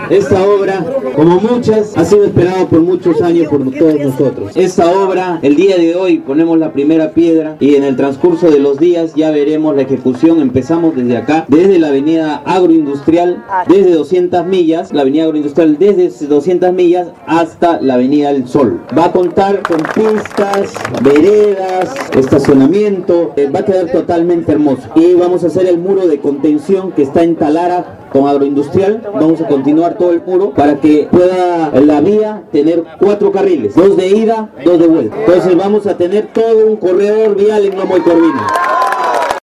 Esta obra, como muchas, ha sido esperada por muchos años por todos nosotros. Esta obra, el día de hoy ponemos la primera piedra y en el transcurso de los días ya veremos la ejecución. Empezamos desde acá, desde la avenida agroindustrial, desde 200 millas, la avenida agroindustrial desde 200 millas hasta la avenida El Sol. Va a contar con pistas, veredas, estacionamiento, va a quedar totalmente hermoso. Y vamos a hacer el muro de contención que está en Talara con agroindustrial. Vamos a continuar todo el muro para que pueda la vía tener 4 carriles, 2 de ida, 2 de vuelta. Entonces vamos a tener todo un corredor vial en Lomo y Corvina.